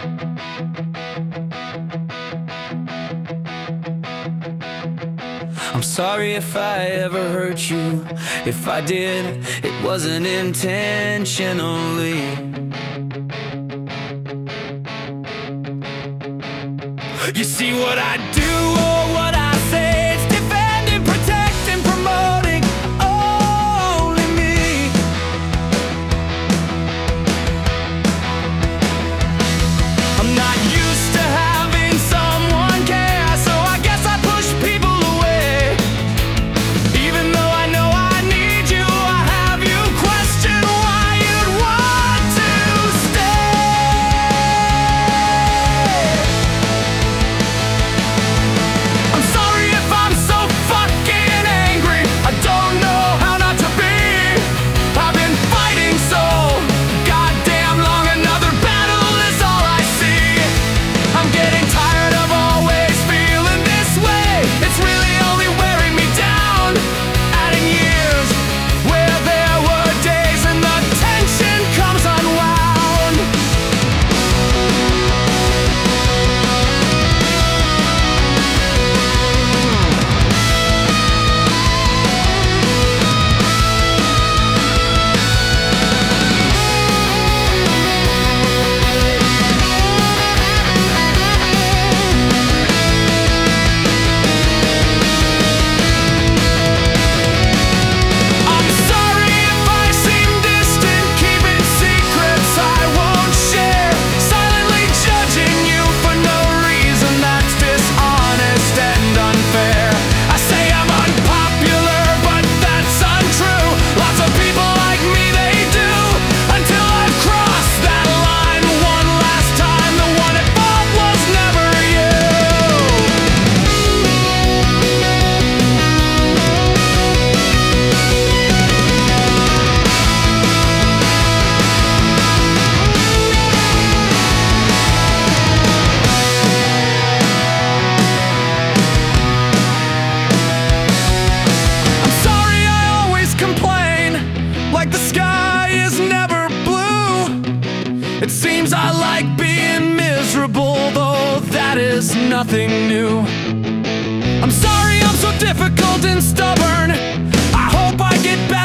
I'm sorry if I ever hurt you. If I did, it wasn't intentionally. You see what I do or what I say, it's defending, protecting, promoting only me. I'm not used to having someone care, so I guess I push people away. Even though I know I need you, I have you question why you'd want to stay. I'm sorry if I'm so fucking angry. I don't know how not to be. I've been fighting so goddamn long. Another battle is all I see. I'm getting tired of always feeling this way. It's really only wearing me down, adding years where there were days and the tension comes unwound. I'm sorry if I seem distant, keeping secrets I won't share, silently judging you for no reason that's dishonest and unfair. I say I'm unpopular, but that's untrue. Lots of people like me, they do, until I've crossed that line one last time. The one at fault was never you. I'm sorry I always complain, like the sky is never blue. It seems I like being miserable, though that is nothing new. I'm sorry I'm so difficult and stubborn. I hope I get back